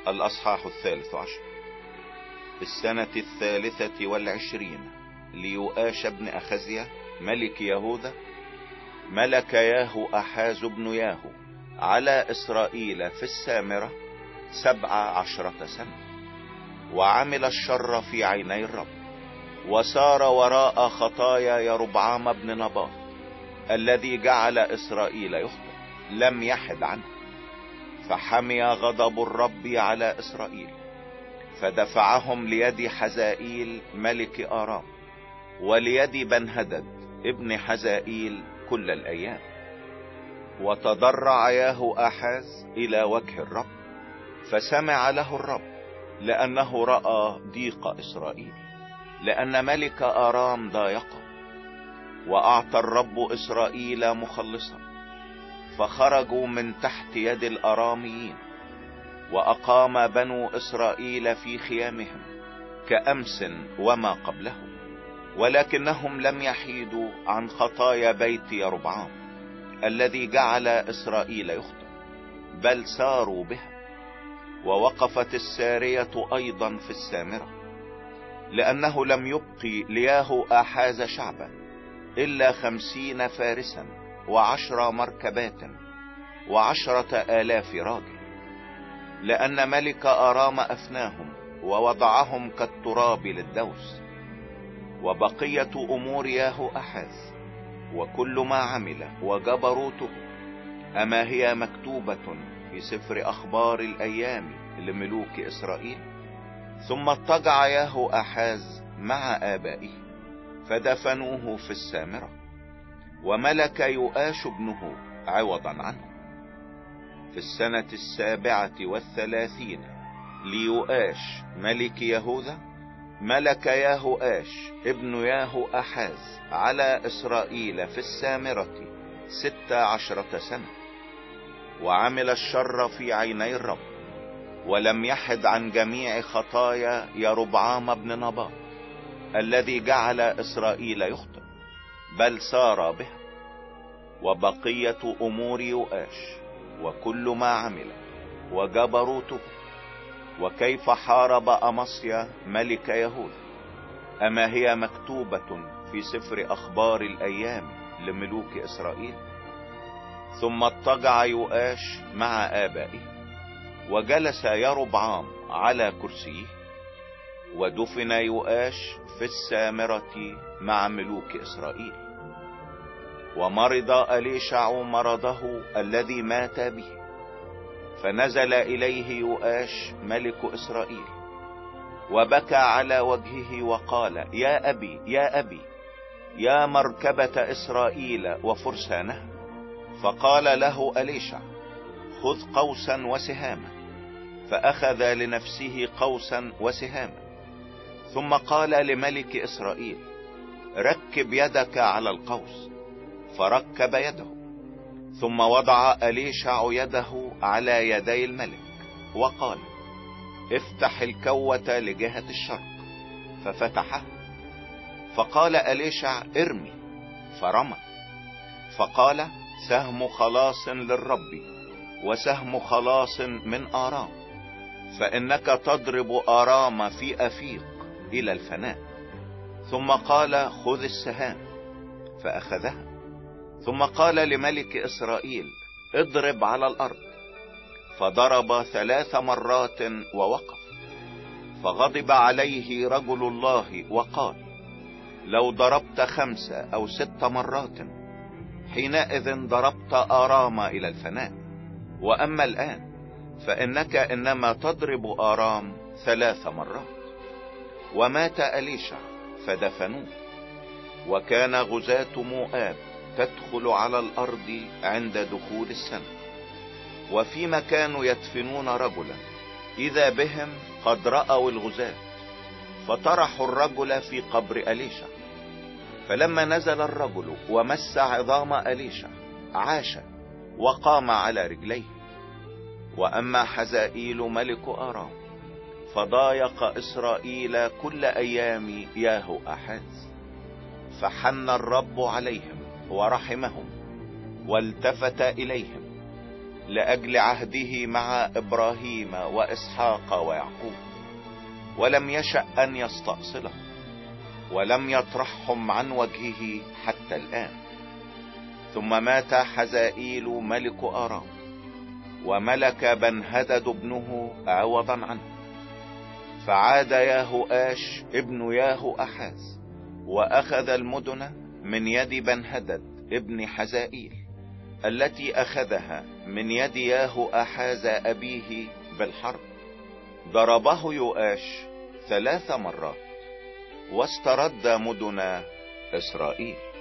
الأصحاح 13. في السنة 23 ليؤاش بن أخزيا ملك يهوذا ملك ياهو أحاز بن ياهو على إسرائيل في السامرة 17 سنة، وعمل الشر في عيني الرب، وسار وراء خطايا يربعام بن نباط الذي جعل إسرائيل يخطئ، لم يحد عنه. فحمي غضب الرب على إسرائيل، فدفعهم ليد حزائيل ملك آرام وليد بنهدد ابن حزائيل كل الأيام. وتضرع ياهو أحاز إلى وجه الرب، فسمع له الرب، لأنه رأى ضيق إسرائيل، لأن ملك آرام ضايقه. وأعطى الرب إسرائيل مخلصا، فخرجوا من تحت يد الأراميين، وأقام بنو إسرائيل في خيامهم كأمس وما قبله، ولكنهم لم يحيدوا عن خطايا بيت يربعام الذي جعل إسرائيل يخطئ، بل ساروا بها. ووقفت السارية أيضا في السامرة، لأنه لم يبقي لياهو أحاز شعبا إلا 50 فارسا و10 مركبات و10,000 راجل، لأن ملك آرام أفناهم ووضعهم كالتراب للدوس. وبقية أمور ياهو أحاز وكل ما عمل وجبروته، أما هي مكتوبة في سفر أخبار الأيام لملوك إسرائيل؟ ثم اضطجع ياهو أحاز مع آبائه، فدفنوه في السامرة، وملك يؤاش ابنه عوضا عنه. في السنة 37 ليؤاش ملك يهوذا ملك ياهو آش ابن ياهو أحاز على إسرائيل في السامرة 16 سنة، وعمل الشر في عيني الرب، ولم يحد عن جميع خطايا يربعام بن نباط الذي جعل إسرائيل يخطئ، بل سار بها. وبقية أمور يؤاش وكل ما عمل وجبروته، وكيف حارب أمصيا ملك يهوذا، أما هي مكتوبة في سفر أخبار الأيام لملوك إسرائيل؟ ثم اضطجع يؤاش مع آبائه، وجلس يربعام على كرسيه، ودفن يؤاش في السامرة مع ملوك إسرائيل. ومرض أليشع مرضه الذي مات به، فنزل إليه يؤاش ملك إسرائيل، وبكى على وجهه وقال: يا أبي يا أبي، يا مركبة إسرائيل وفرسانها. فقال له أليشع: خذ قوسا وسهاما. فأخذ لنفسه قوسا وسهاما. ثم قال لملك إسرائيل: ركب يدك على القوس. فركب يده. ثم وضع أليشع يده على يدي الملك وقال: افتح الكوة لجهة الشرق. ففتحه. فقال أليشع: ارمي. فرمى. فقال: سهم خلاص للرب، وسهم خلاص من آرام، فإنك تضرب آرام في أفيق إلى الفناء. ثم قال: خذ السهام. فأخذها. ثم قال لملك إسرائيل: اضرب على الأرض. فضرب 3 مرات ووقف. فغضب عليه رجل الله وقال: لو ضربت 5 أو 6 مرات، حينئذ ضربت آرام إلى الفناء. وأما الآن فإنك إنما تضرب آرام 3 مرات. ومات أليشع فدفنوه. وكان غزاة مؤاب تدخل على الأرض عند دخول السنة، وفيما كانوا يدفنون رجلا إذا بهم قد رأوا الغزاة، فطرحوا الرجل في قبر أليشع. فلما نزل الرجل ومس عظام أليشع عاش وقام على رجليه. وأما حزائيل ملك آرام فضايق إسرائيل كل أيام ياهو أحاز، فحن الرب عليهم ورحمهم والتفت إليهم، لأجل عهده مع إبراهيم وإسحاق ويعقوب، ولم يشأ أن يستأصله، ولم يطرحهم عن وجهه حتى الآن. ثم مات حزائيل ملك آرام، وملك بنهدد ابنه عوضا عنه. فعاد ياهوآش ابن ياهوأحاز وأخذ المدن من يد بنهدد ابن حزائيل، التي أخذها من يد ياهوأحاز أبيه بالحرب. ضربه يؤاش 3 مرات، واسترد مدن إسرائيل.